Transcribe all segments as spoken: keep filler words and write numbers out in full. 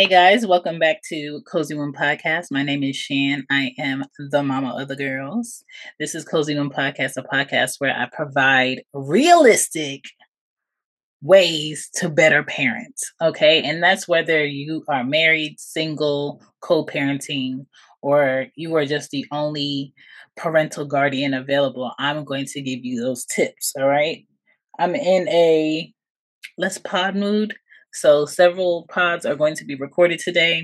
Hey guys, welcome back to Cozy Womb Podcast. My name is Shan. I am the mama of the girls. This is Cozy Womb Podcast, a podcast where I provide realistic ways to better parent. Okay. And that's whether you are married, single, co-parenting, or you are just the only parental guardian available. I'm going to give you those tips. All right. I'm in a let's pod mood. So several pods are going to be recorded today,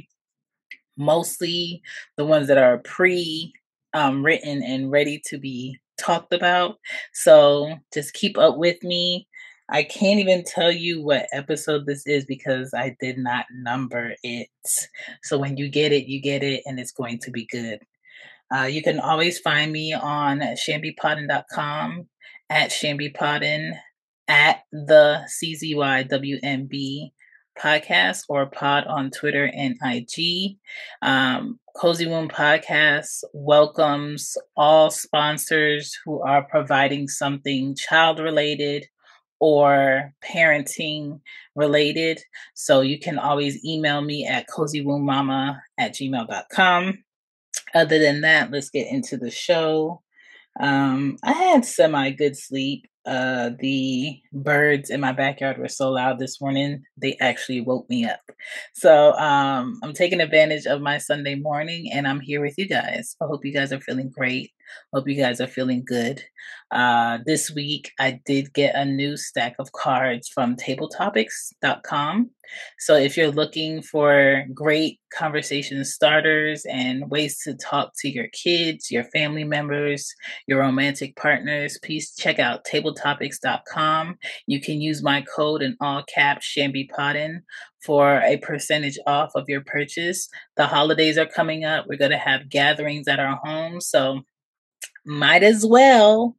mostly the ones that are pre um, written and ready to be talked about. So just keep up with me. I can't even tell you what episode this is because I did not number it. So when you get it, you get it, and it's going to be good. Uh, you can always find me on shamby poddin dot com, at shamby poddin, at the C Z Y W M B podcast, or pod on Twitter and I G. Um, Cozy Womb Podcast welcomes all sponsors who are providing something child related or parenting related. So you can always email me at cozywombmama at gmail dot com. Other than that, let's get into the show. Um, I had semi good sleep. Uh, the birds in my backyard were so loud this morning, they actually woke me up. So um, I'm taking advantage of my Sunday morning, and I'm here with you guys. I hope you guys are feeling great. Hope you guys are feeling good. Uh, this week, I did get a new stack of cards from table topics dot com. So if you're looking for great conversation starters and ways to talk to your kids, your family members, your romantic partners, please check out table topics dot com. You can use my code in all caps, ShambyPoddin, for a percentage off of your purchase. The holidays are coming up. We're going to have gatherings at our home, so might as well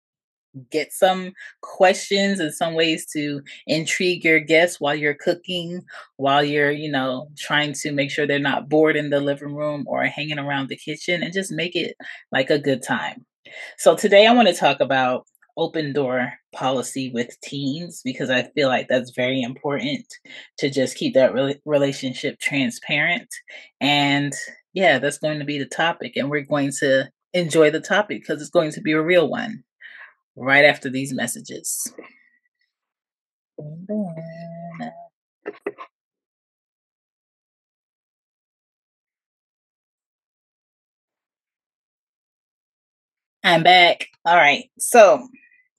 get some questions and some ways to intrigue your guests while you're cooking, while you're, you know, trying to make sure they're not bored in the living room or hanging around the kitchen, and just make it like a good time. So today I want to talk about open door policy with teens, because I feel like that's very important to just keep that re- relationship transparent. And yeah, that's going to be the topic, and we're going to enjoy the topic because it's going to be a real one right after these messages. I'm back. All right. So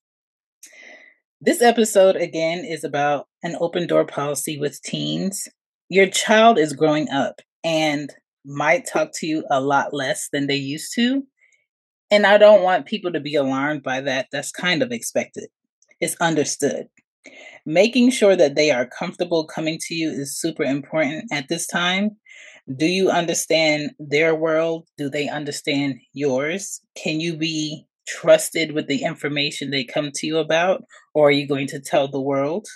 this episode again is about an open door policy with teens. Your child is growing up and might talk to you a lot less than they used to. And I don't want people to be alarmed by that. That's kind of expected. It's understood. Making sure that they are comfortable coming to you is super important at this time. Do you understand their world? Do they understand yours? Can you be trusted with the information they come to you about? Or are you going to tell the world?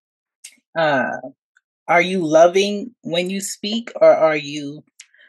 Uh, are you loving when you speak, or are you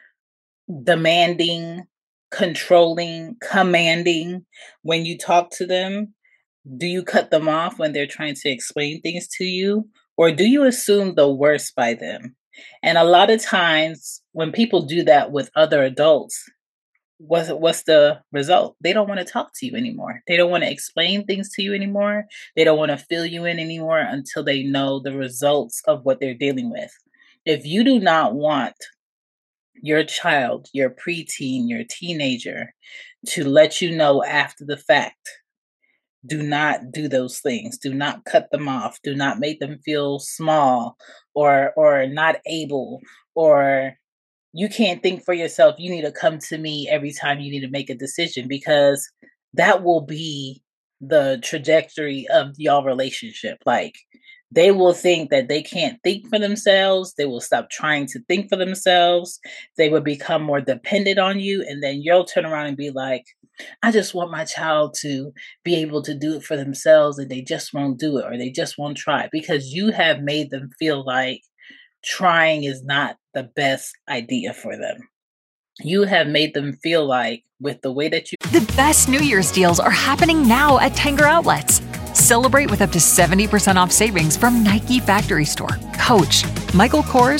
demanding, controlling, commanding when you talk to them? Do you cut them off when they're trying to explain things to you? Or do you assume the worst by them? And a lot of times when people do that with other adults, what's, what's the result? They don't want to talk to you anymore. They don't want to explain things to you anymore. They don't want to fill you in anymore until they know the results of what they're dealing with. If you do not want your child, your preteen, your teenager to let you know after the fact, do not do those things. Do not cut them off. Do not make them feel small or or not able, or you can't think for yourself. You need to come to me every time you need to make a decision, because that will be the trajectory of y'all relationship. Like, they will think that they can't think for themselves. They will stop trying to think for themselves. They will become more dependent on you. And then you'll turn around and be like, I just want my child to be able to do it for themselves, and they just won't do it, or they just won't try, because you have made them feel like trying is not the best idea for them. You have made them feel like, with the way that you... The best New Year's deals are happening now at Tanger Outlets. Celebrate with up to seventy percent off savings from Nike Factory Store, Coach, Michael Kors,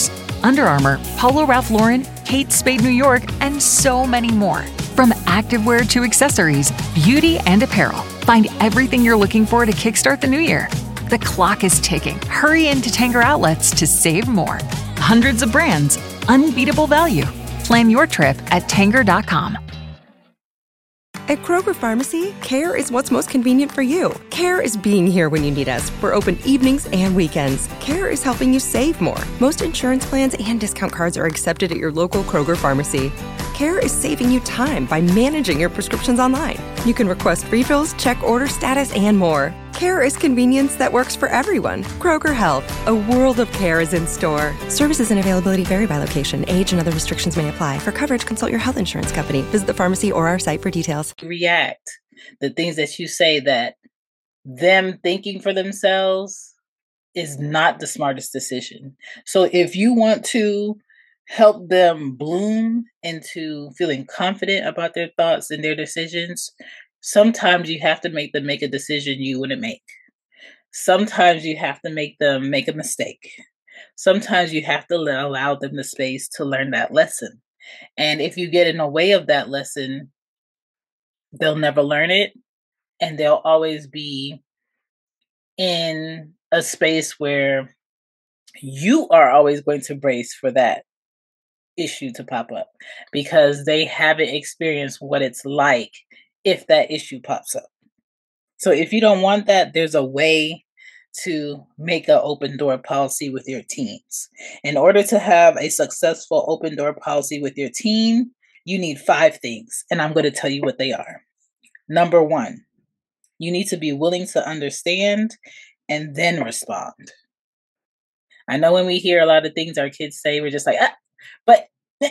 Under Armour, Polo Ralph Lauren, Kate Spade New York, and so many more. From activewear to accessories, beauty and apparel, find everything you're looking for to kickstart the new year. The clock is ticking. Hurry into Tanger Outlets to save more. Hundreds of brands, unbeatable value. Plan your trip at Tanger dot com. At Kroger Pharmacy, care is what's most convenient for you. Care is being here when you need us. We're open evenings and weekends. Care is helping you save more. Most insurance plans and discount cards are accepted at your local Kroger Pharmacy. Care is saving you time by managing your prescriptions online. You can request refills, check order status, and more. Care is convenience that works for everyone. Kroger Health, a world of care is in store. Services and availability vary by location. Age and other restrictions may apply. For coverage, consult your health insurance company. Visit the pharmacy or our site for details. React, the things that you say, that them thinking for themselves is not the smartest decision. So if you want to help them bloom into feeling confident about their thoughts and their decisions, sometimes you have to make them make a decision you wouldn't make. Sometimes you have to make them make a mistake. Sometimes you have to allow them the space to learn that lesson. And if you get in the way of that lesson, they'll never learn it. And they'll always be in a space where you are always going to brace for that issue to pop up because they haven't experienced what it's like if that issue pops up. So if you don't want that, there's a way to make an open door policy with your teens. In order to have a successful open door policy with your teen, you need five things, and I'm going to tell you what they are. Number one, you need to be willing to understand and then respond. I know when we hear a lot of things our kids say, we're just like, ah, but,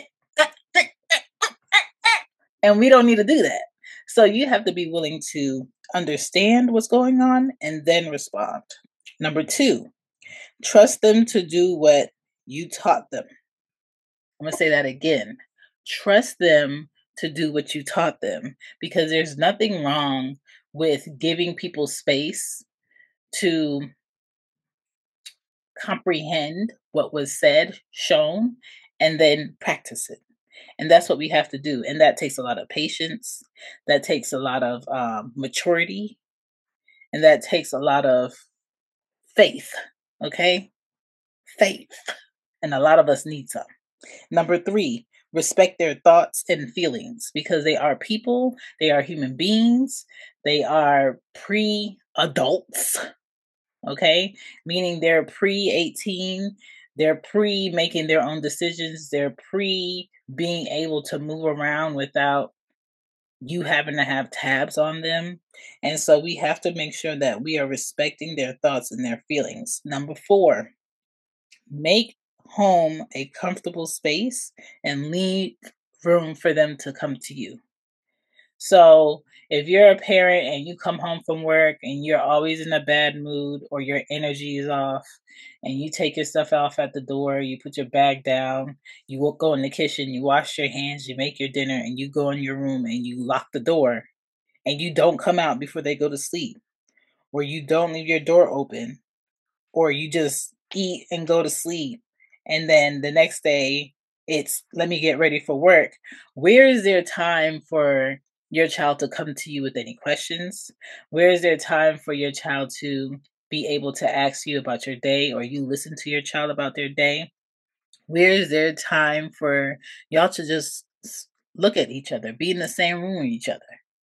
and we don't need to do that. So you have to be willing to understand what's going on and then respond. Number two, trust them to do what you taught them. I'm going to say that again. Trust them to do what you taught them, because there's nothing wrong with giving people space to comprehend what was said, shown, and then practice it. And that's what we have to do. And that takes a lot of patience. That takes a lot of um, maturity. And that takes a lot of faith. Okay? Faith. And a lot of us need some. Number three, respect their thoughts and feelings, because they are people. They are human beings. They are pre-adults. Okay? Meaning they're pre eighteen. They're pre making their own decisions. They're pre being able to move around without you having to have tabs on them. And so we have to make sure that we are respecting their thoughts and their feelings. Number four, make home a comfortable space and leave room for them to come to you. So if you're a parent and you come home from work and you're always in a bad mood or your energy is off, and you take your stuff off at the door, you put your bag down, you will go in the kitchen, you wash your hands, you make your dinner, and you go in your room and you lock the door, and you don't come out before they go to sleep, or you don't leave your door open, or you just eat and go to sleep, and then the next day it's, let me get ready for work. Where is there time for your child to come to you with any questions? Where is there time for your child to be able to ask you about your day, or you listen to your child about their day? Where is there time for y'all to just look at each other, be in the same room with each other,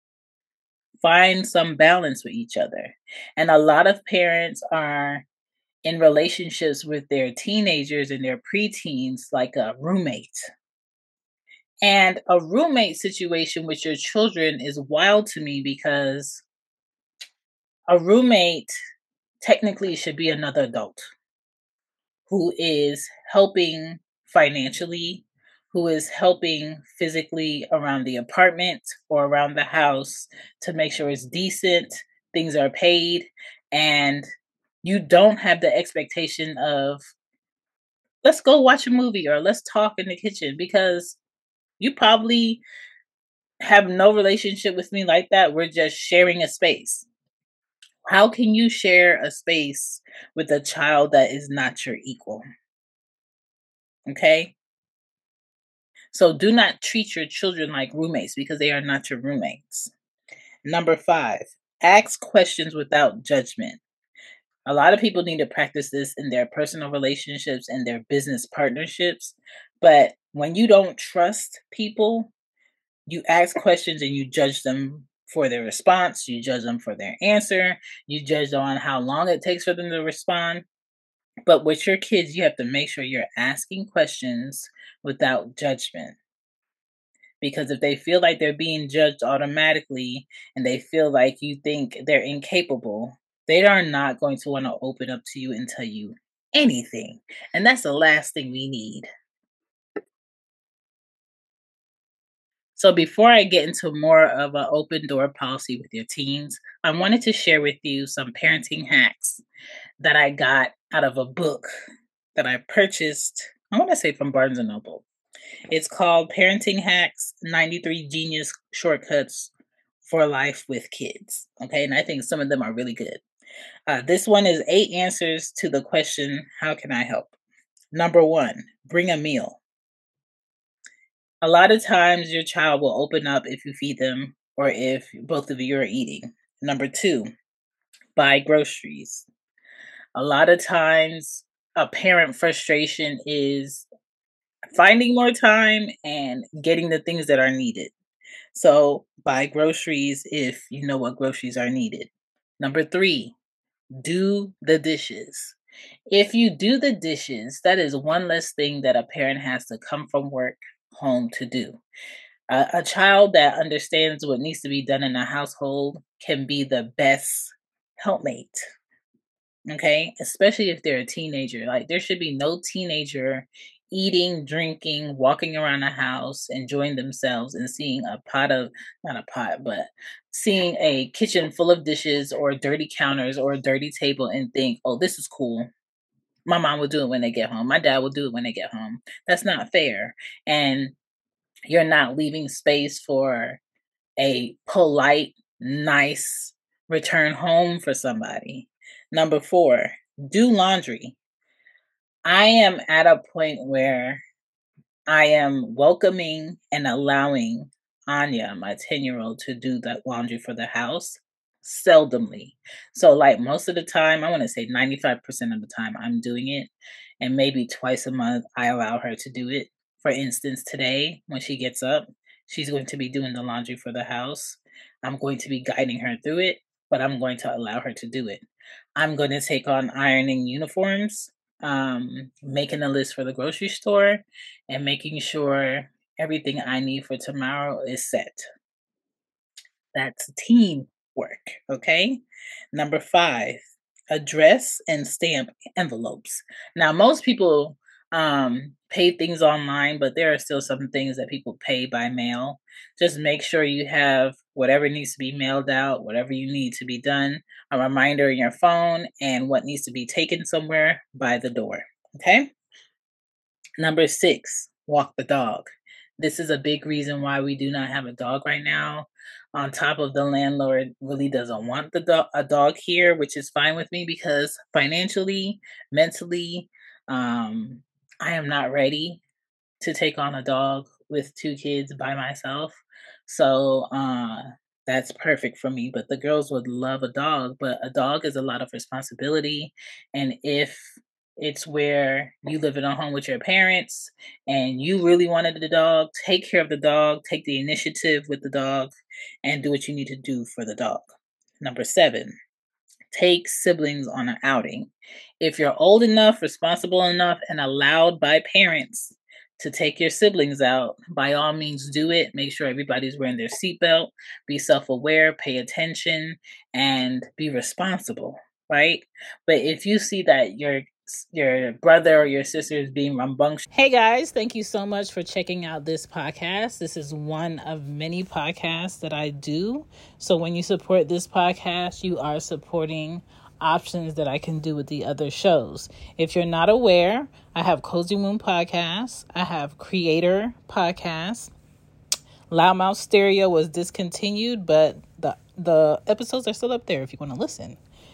find some balance with each other? And a lot of parents are in relationships with their teenagers and their preteens like a roommate. And a roommate situation with your children is wild to me, because a roommate technically should be another adult who is helping financially, who is helping physically around the apartment or around the house to make sure it's decent, things are paid, and you don't have the expectation of, let's go watch a movie or let's talk in the kitchen, because you probably have no relationship with me like that. We're just sharing a space. How can you share a space with a child that is not your equal? Okay? So do not treat your children like roommates because they are not your roommates. Number five, ask questions without judgment. A lot of people need to practice this in their personal relationships and their business partnerships. But when you don't trust people, you ask questions and you judge them for their response. You judge them for their answer. You judge them on how long it takes for them to respond. But with your kids, you have to make sure you're asking questions without judgment. Because if they feel like they're being judged automatically and they feel like you think they're incapable, they are not going to want to open up to you and tell you anything. And that's the last thing we need. So before I get into more of an open door policy with your teens, I wanted to share with you some parenting hacks that I got out of a book that I purchased, I want to say from Barnes and Noble. It's called Parenting Hacks, ninety-three Genius Shortcuts for Life with Kids. Okay, and I think some of them are really good. Uh, this one is eight answers to the question, how can I help? Number one, bring a meal. A lot of times your child will open up if you feed them or if both of you are eating. Number two, buy groceries. A lot of times a parent frustration is finding more time and getting the things that are needed. So buy groceries if you know what groceries are needed. Number three, do the dishes. If you do the dishes, that is one less thing that a parent has to come from work home to do. A, a child that understands what needs to be done in a household can be the best helpmate. Okay, especially if they're a teenager. Like, there should be no teenager eating, drinking, walking around the house, enjoying themselves, and seeing a pot of, not a pot, but seeing a kitchen full of dishes or dirty counters or a dirty table and think, oh, this is cool. My mom will do it when they get home. My dad will do it when they get home. That's not fair. And you're not leaving space for a polite, nice return home for somebody. Number four, do laundry. I am at a point where I am welcoming and allowing Anya, my ten-year-old, to do that laundry for the house seldomly. So like most of the time, I want to say ninety-five percent of the time I'm doing it. And maybe twice a month, I allow her to do it. For instance, today, when she gets up, she's going to be doing the laundry for the house. I'm going to be guiding her through it, but I'm going to allow her to do it. I'm going to take on ironing uniforms, um, making a list for the grocery store, and making sure everything I need for tomorrow is set. That's teamwork, okay? Number five, address and stamp envelopes. Now, most people um, pay things online, but there are still some things that people pay by mail. Just make sure you have whatever needs to be mailed out, whatever you need to be done, a reminder in your phone, and what needs to be taken somewhere by the door, okay? Number six, walk the dog. This is a big reason why we do not have a dog right now. On top of the landlord really doesn't want the do- a dog here, which is fine with me because financially, mentally, um, I am not ready to take on a dog with two kids by myself. So uh, that's perfect for me. But the girls would love a dog, but a dog is a lot of responsibility. And if it's where you live in a home with your parents and you really wanted the dog, take care of the dog, take the initiative with the dog, and do what you need to do for the dog. Number seven, take siblings on an outing. If you're old enough, responsible enough, and allowed by parents to take your siblings out, by all means do it. Make sure everybody's wearing their seatbelt, be self-aware, pay attention, and be responsible, right? But if you see that your your brother or your sister is being rambunctious. Hey guys, thank you so much for checking out this podcast. This is one of many podcasts that I do. So when you support this podcast, you are supporting options that I can do with the other shows. If you're not aware, I have Cozy Womb Podcast. I have Creator Podcast. Loudmouth Stereo was discontinued, but the the episodes are still up there if you want to listen.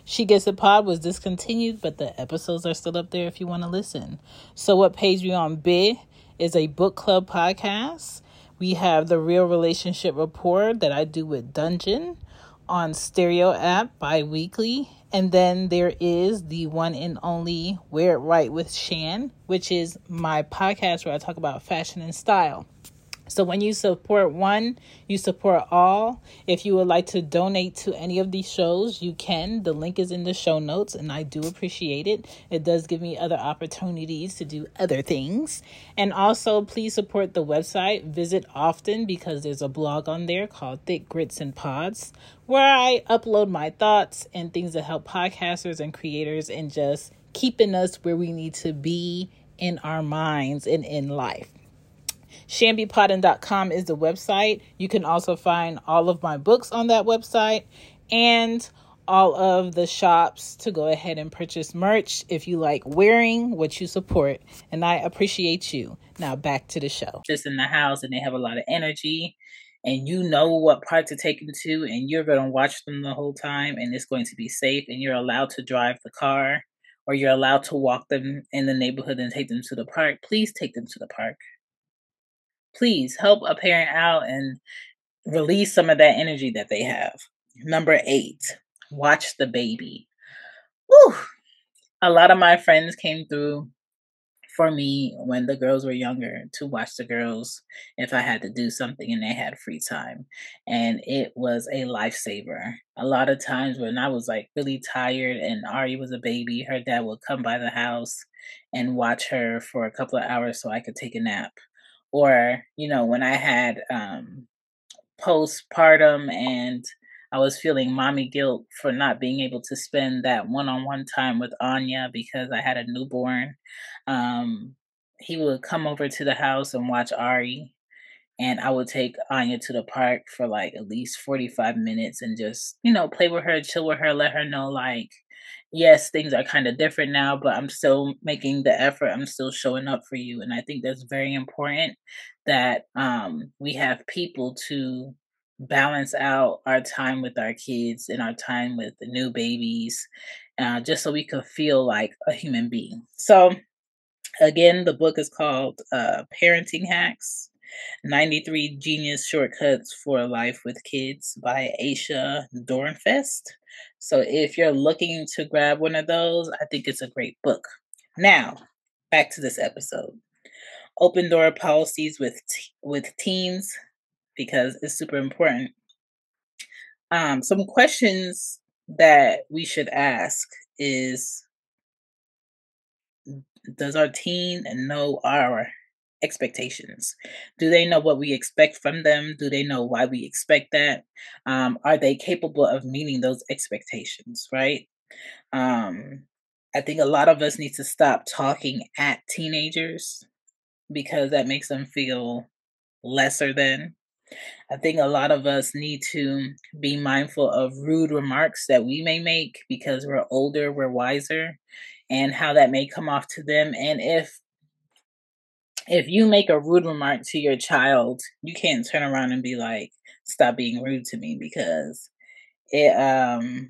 She Gets It Pod was discontinued, but the episodes are still up there if you want to listen. So What Page We On Bid is a book club podcast. We have the Real Relationship Report that I do with Dungeon on Stereo app bi-weekly. And then there is the one and only Wear It Right with Shan, which is my podcast where I talk about fashion and style. So when you support one, you support all. If you would like to donate to any of these shows, you can. The link is in the show notes, and I do appreciate it. It does give me other opportunities to do other things. And also, please support the website. Visit often because there's a blog on there called Thick Grits and Pods, where I upload my thoughts and things that help podcasters and creators and just keeping us where we need to be in our minds and in life. Shamby Poddin dot com is the website. You can also find all of my books on that website and all of the shops to go ahead and purchase merch if you like wearing what you support. And I appreciate you. Now back to the show. Just in the house and they have a lot of energy and you know what part to take them to and you're going to watch them the whole time and it's going to be safe and you're allowed to drive the car or you're allowed to walk them in the neighborhood and take them to the park. Please take them to the park. Please help a parent out and release some of that energy that they have. Number eight, watch the baby. Woo! A lot of my friends came through for me when the girls were younger to watch the girls if I had to do something and they had free time. And it was a lifesaver. A lot of times when I was like really tired and Ari was a baby, her dad would come by the house and watch her for a couple of hours so I could take a nap. Or, you know, when I had um, postpartum and I was feeling mommy guilt for not being able to spend that one-on-one time with Anya because I had a newborn, um, he would come over to the house and watch Ari. And I would take Anya to the park for like at least forty-five minutes and just, you know, play with her, chill with her, let her know like, yes, things are kind of different now, but I'm still making the effort. I'm still showing up for you. And I think that's very important that um, we have people to balance out our time with our kids and our time with the new babies, uh, just so we could feel like a human being. So again, the book is called uh, Parenting Hacks. ninety-three Genius Shortcuts for Life with Kids by Aisha Dornfest. So if you're looking to grab one of those, I think it's a great book. Now, back to this episode. Open door policies with te- with teens because it's super important. Um, some questions that we should ask is, does our teen know our expectations? Do they know what we expect from them? Do they know why we expect that? Um, are they capable of meeting those expectations, right? Um, I think a lot of us need to stop talking at teenagers because that makes them feel lesser than. I think a lot of us need to be mindful of rude remarks that we may make because we're older, we're wiser, and how that may come off to them. And if if you make a rude remark to your child, you can't turn around and be like, stop being rude to me, because it um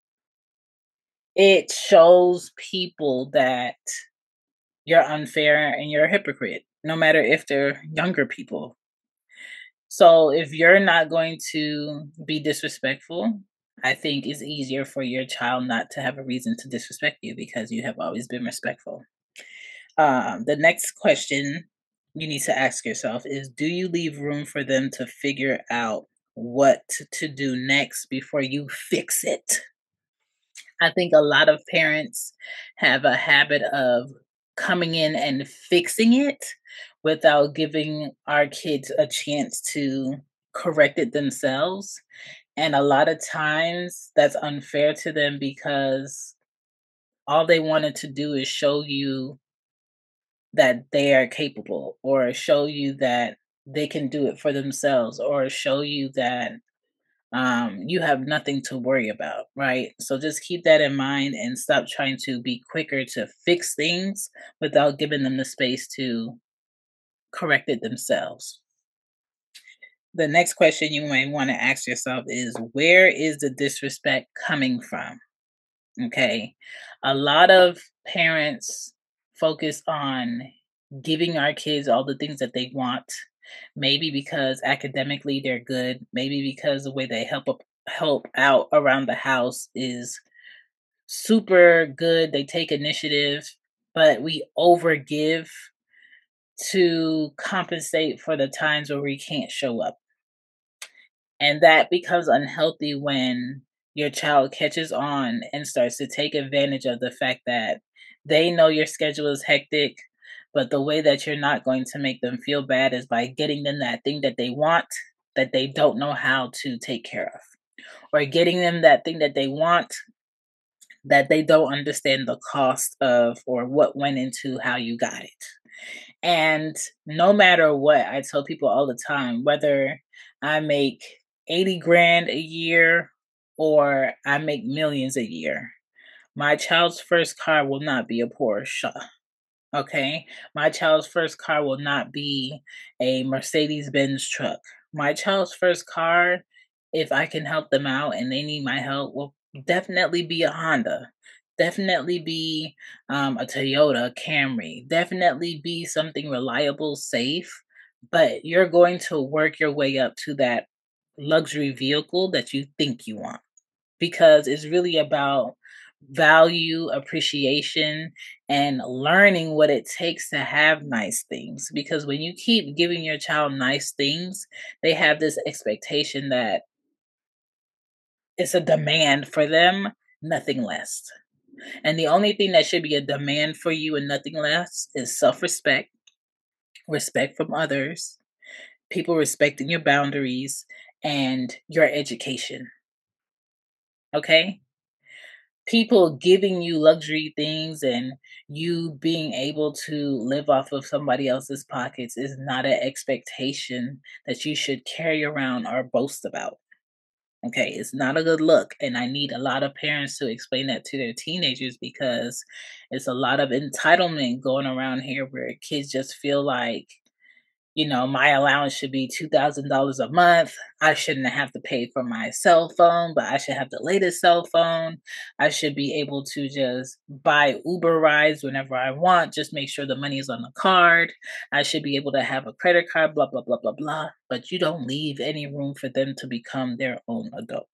it shows people that you're unfair and you're a hypocrite, no matter if they're younger people. So if you're not going to be disrespectful, I think it's easier for your child not to have a reason to disrespect you because you have always been respectful. Um, the next question you need to ask yourself is, do you leave room for them to figure out what to do next before you fix it? I think a lot of parents have a habit of coming in and fixing it without giving our kids a chance to correct it themselves. And a lot of times that's unfair to them because all they wanted to do is show you that they are capable, or show you that they can do it for themselves, or show you that um, you have nothing to worry about, right? So just keep that in mind and stop trying to be quicker to fix things without giving them the space to correct it themselves. The next question you might want to ask yourself is, where is the disrespect coming from? Okay. A lot of parents focus on giving our kids all the things that they want. Maybe because academically they're good. Maybe because the way they help up, help out around the house is super good. They take initiative, but we overgive to compensate for the times where we can't show up. And that becomes unhealthy when your child catches on and starts to take advantage of the fact that they know your schedule is hectic, but the way that you're not going to make them feel bad is by getting them that thing that they want that they don't know how to take care of, or getting them that thing that they want that they don't understand the cost of or what went into how you got it. And no matter what, I tell people all the time, whether I make eighty grand a year or I make millions a year, my child's first car will not be a Porsche. Okay. My child's first car will not be a Mercedes Benz truck. My child's first car, if I can help them out and they need my help, will definitely be a Honda. Definitely be um, a Toyota Camry. Definitely be something reliable, safe. But you're going to work your way up to that luxury vehicle that you think you want, because it's really about value, appreciation, and learning what it takes to have nice things. Because when you keep giving your child nice things, they have this expectation that it's a demand for them, nothing less. And the only thing that should be a demand for you and nothing less is self-respect, respect from others, people respecting your boundaries, and your education. Okay? People giving you luxury things and you being able to live off of somebody else's pockets is not an expectation that you should carry around or boast about. Okay, it's not a good look. And I need a lot of parents to explain that to their teenagers, because it's a lot of entitlement going around here where kids just feel like, you know, my allowance should be two thousand dollars a month. I shouldn't have to pay for my cell phone, but I should have the latest cell phone. I should be able to just buy Uber rides whenever I want. Just make sure the money is on the card. I should be able to have a credit card, blah, blah, blah, blah, blah. But you don't leave any room for them to become their own adult.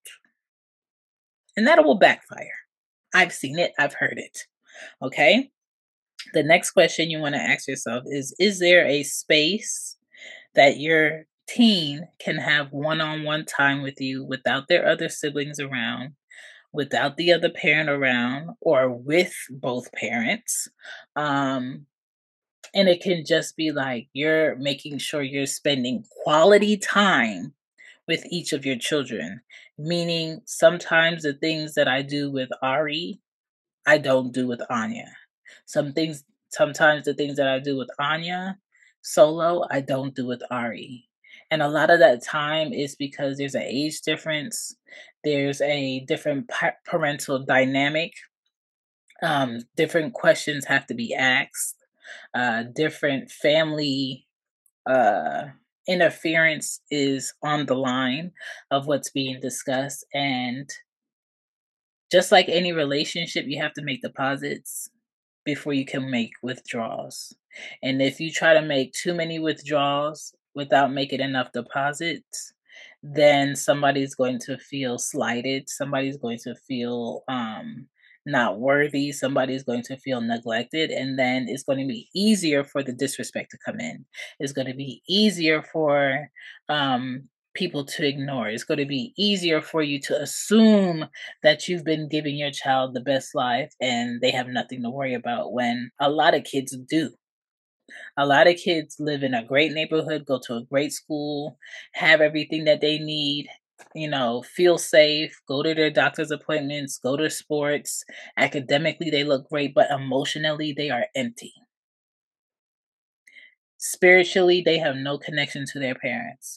And that will backfire. I've seen it. I've heard it. Okay. The next question you want to ask yourself is, is there a space that your teen can have one-on-one time with you without their other siblings around, without the other parent around, or with both parents? Um, and it can just be like you're making sure you're spending quality time with each of your children. Meaning, sometimes the things that I do with Ari, I don't do with Anya. Some things, sometimes the things that I do with Anya solo, I don't do with Ari. And a lot of that time is because there's an age difference, there's a different pa- parental dynamic, um, different questions have to be asked, uh, different family uh, interference is on the line of what's being discussed. And just like any relationship, you have to make deposits before you can make withdrawals. And if you try to make too many withdrawals without making enough deposits, then somebody's going to feel slighted. Somebody's going to feel um, not worthy. Somebody's going to feel neglected. And then it's going to be easier for the disrespect to come in. It's going to be easier for um, people to ignore. It's going to be easier for you to assume that you've been giving your child the best life and they have nothing to worry about, when a lot of kids do. A lot of kids live in a great neighborhood, go to a great school, have everything that they need, you know, feel safe, go to their doctor's appointments, go to sports. Academically, they look great, but emotionally, they are empty. Spiritually, they have no connection to their parents.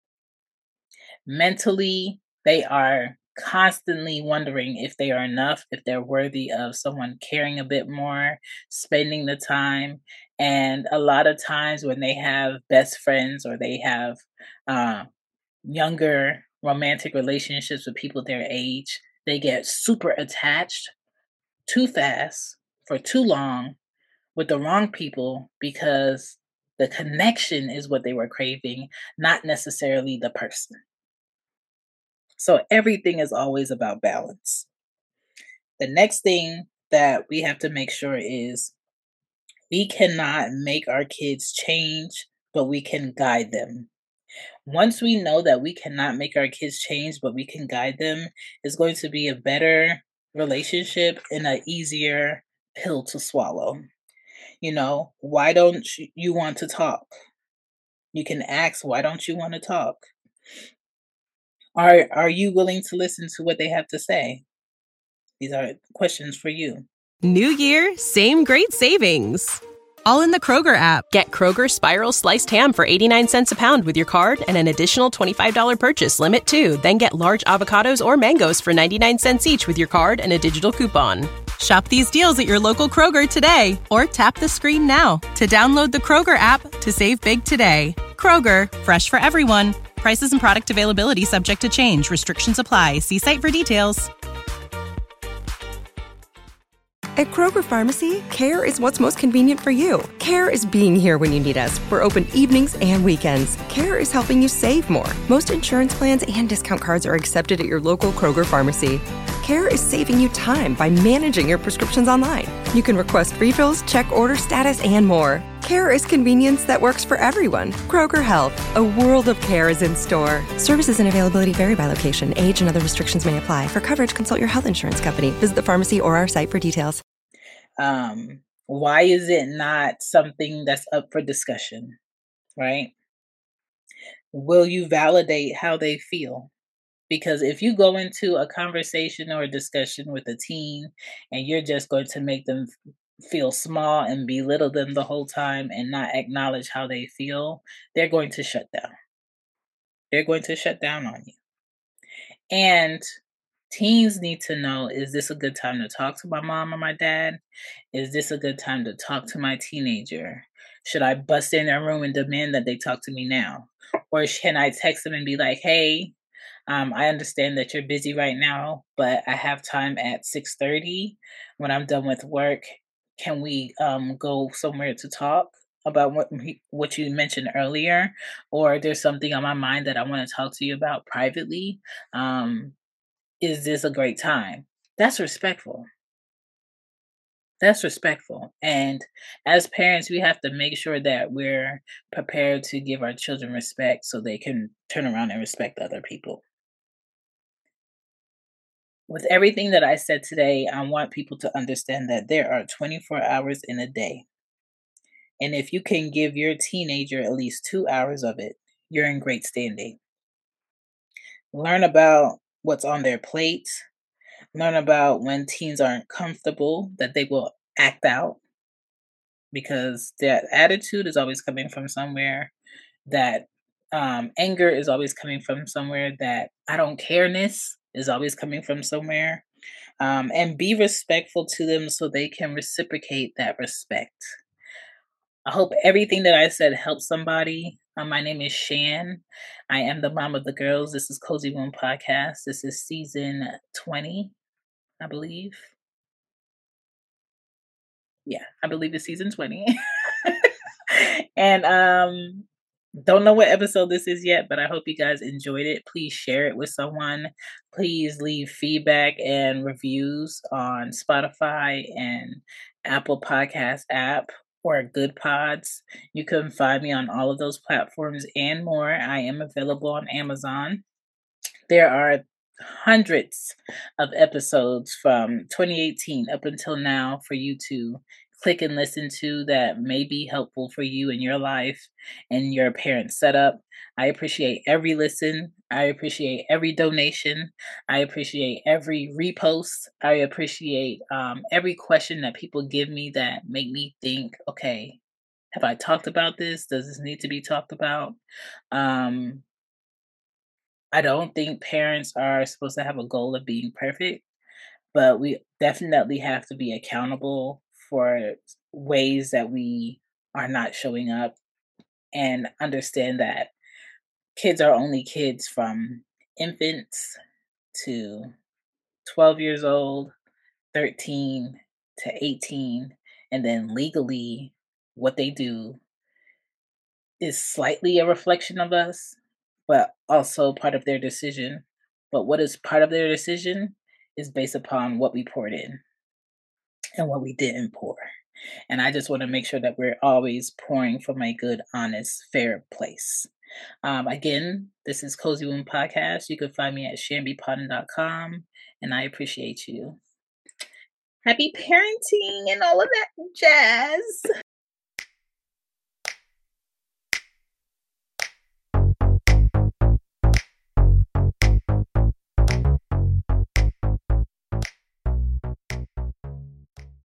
Mentally, they are constantly wondering if they are enough, if they're worthy of someone caring a bit more, spending the time. And a lot of times when they have best friends or they have uh, younger romantic relationships with people their age, they get super attached too fast for too long with the wrong people because the connection is what they were craving, not necessarily the person. So everything is always about balance. The next thing that we have to make sure is we cannot make our kids change, but we can guide them. Once we know that we cannot make our kids change, but we can guide them, it's going to be a better relationship and an easier pill to swallow. You know, why don't you you want to talk? You can ask, why don't you want to talk? Are are you willing to listen to what they have to say? These are questions for you. New year, same great savings. All in the Kroger app. Get Kroger Spiral Sliced Ham for eighty-nine cents a pound with your card and an additional twenty-five dollars purchase limit too. Then get large avocados or mangoes for ninety-nine cents each with your card and a digital coupon. Shop these deals at your local Kroger today or tap the screen now to download the Kroger app to save big today. Kroger, fresh for everyone. Prices and product availability subject to change. Restrictions apply. See site for details. At Kroger Pharmacy, care is what's most convenient for you. Care is being here when you need us. We're open evenings and weekends. Care is helping you save more. Most insurance plans and discount cards are accepted at your local Kroger Pharmacy. Care is saving you time by managing your prescriptions online. You can request refills, check order status, and more. Care is convenience that works for everyone. Kroger Health, a world of care is in store. Services and availability vary by location. Age and other restrictions may apply. For coverage, consult your health insurance company. Visit the pharmacy or our site for details. Um, why is it not something that's up for discussion, right? Will you validate how they feel? Because if you go into a conversation or a discussion with a teen and you're just going to make them feel small and belittle them the whole time and not acknowledge how they feel, they're going to shut down. They're going to shut down on you. And teens need to know, is this a good time to talk to my mom or my dad? Is this a good time to talk to my teenager? Should I bust in their room and demand that they talk to me now? Or can I text them and be like, hey, um, I understand that you're busy right now, but I have time at six thirty when I'm done with work. Can we um, go somewhere to talk about what what you mentioned earlier? Or there's something on my mind that I want to talk to you about privately. Um, is this a great time? That's respectful. That's respectful. And as parents, we have to make sure that we're prepared to give our children respect so they can turn around and respect other people. With everything that I said today, I want people to understand that there are twenty-four hours in a day. And if you can give your teenager at least two hours of it, you're in great standing. Learn about what's on their plate. Learn about when teens aren't comfortable, that they will act out because that attitude is always coming from somewhere. That um, anger is always coming from somewhere. That I don't care-ness is always coming from somewhere. Um, and be respectful to them so they can reciprocate that respect. I hope everything that I said helps somebody. Uh, my name is Shan. I am the mom of the girls. This is Cozy Womb Podcast. This is season twenty, I believe. Yeah, I believe it's season twenty. And um, don't know what episode this is yet, but I hope you guys enjoyed it. Please share it with someone. Please leave feedback and reviews on Spotify and Apple Podcast app or Good Pods. You can find me on all of those platforms and more. I am available on Amazon. There are hundreds of episodes from twenty eighteen up until now for you to click and listen to that may be helpful for you in your life and your parent setup. I appreciate every listen. I appreciate every donation. I appreciate every repost. I appreciate um, every question that people give me that make me think, okay, have I talked about this? Does this need to be talked about? Um, I don't think parents are supposed to have a goal of being perfect, but we definitely have to be accountable for ways that we are not showing up and understand that kids are only kids from infants to twelve years old thirteen to eighteen, and then legally what they do is slightly a reflection of us, but also part of their decision. But what is part of their decision is based upon what we poured in and what we didn't pour. And I just want to make sure that we're always pouring from a good, honest, fair place. Um, again, this is Cozy Womb Podcast. You can find me at shanby potton dot com, and I appreciate you. Happy parenting and all of that jazz.